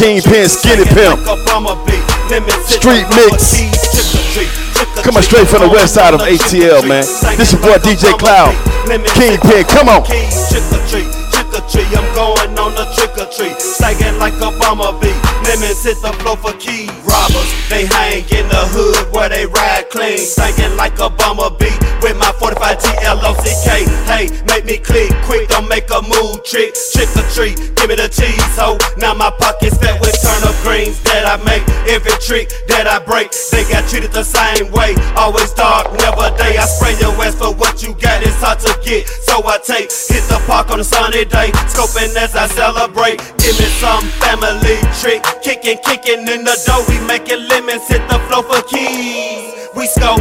Kingpin, Skinny Pimp, Street Mix. Coming straight from the west side of ATL, man. This is boy DJ Cloud, Kingpin, come on. I'm going on a trick or treat, singing like a bumblebee. Lemons hit the floor for keys. Robbers, they hang in the hood where they ride clean, singing like a bumblebee with my 45 TLOCK. Hey, make me click quick, don't make a move trick. Trick or treat, give me the cheese, ho. Now my pockets fat with turnip greens that I make. Every trick that I break, they got treated the same way. Always dark, never day. I spray your ass for what you got, it's hard to get, so I take. Hit the park on a sunny day, scoping as I celebrate. Give me some family trick, kicking in the dough. We making lemons hit the floor for keys. We scope.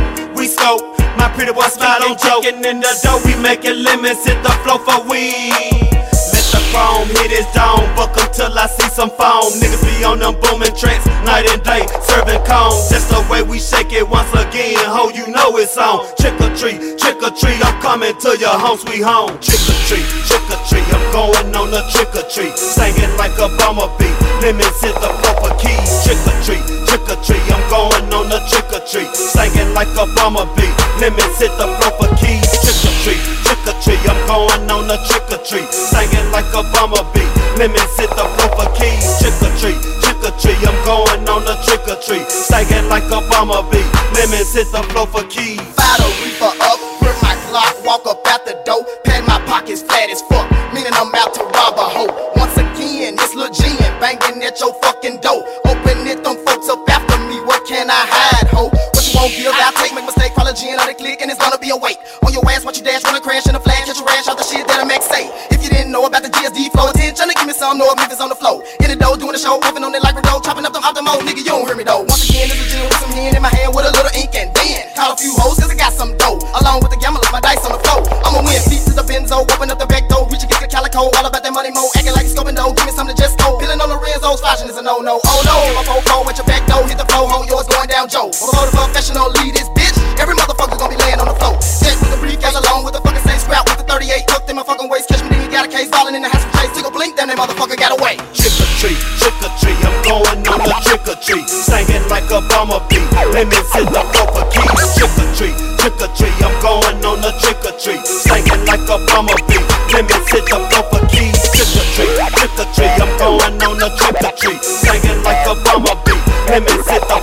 My pretty boy smile on joke. Kicking in the dough, we making lemons hit the floor for weed. Let the chrome hit his dome, buck till I see some foam. Niggas be on them booming tracks, night and day, serving cones. That's the way we shake it once again, ho, you know it's on. Trick or treat, I'm coming to your home, sweet home. Trick or treat, I'm going on a trick or treat, singing like a bumblebee. Lemons hit the floor for keys. Trick or treat, I'm going on a trick or treat, singing like a bumblebee. Lemons hit the floor for keys. Trick or treat, I'm going on a trick or treat, singing like a bumblebee. Lemons hit the floor for keys. Trick or treat, I'm going on a trick or treat, singing like a bumblebee. Lemons hit the floor for keys. Fire the reefer up, grip my Glock, walk up out the door, pad my pockets flat as fuck, meaning I'm out to rob a hoe. Once again, it's Lil G and banging at your fucking door. Open it, them folks up after me, what can I hide, ho? What you won't give, I'll take, make mistake, call a G and on the click, and it's gonna be a wait. On your ass, watch you dash, wanna crash in a flash, catch your rash out the shit that I make say. If you didn't know about the GSD flow, attention to give me some, know if Memphis on the flow. In the dough, doing the show, puffing on it like Rideau, chopping up them out the mode, nigga, you don't hear me though. Once again, it's a G with some hen in my hand with a little ink, and then call a few hoes, cause I got some dough. Along with the gamblers, my dice on the floor. I'ma win, feet to the benzo, open up the back door, reach a get the calico, all about that money mo, acting like it's scoping dough, give me something to just go. Peeling on the Renzo's, fashion is a no-no, oh no. Hit my fofo at your back door, hit the flow, home, yours going down Joe. Before the professional lead this bitch, every motherfucker gonna be laying on the floor. Check with the briefcase along with the fucking safe scrap with the 38 hooked in my fucking waist. Catch me, then you got a case, falling in the house for chase. Took a blink, damn that motherfucker got away. Trick or treat, I'm going on a trick or treat, singing like a bumblebee. Lemons hit the floor for keys. Trick or treat, I'm going on a trick or treat, singing like a bumblebee. Lemons hit the floor for keys. Trick or treat, I'm going on a trick or treat, singing like a bumblebee. Lemons hit the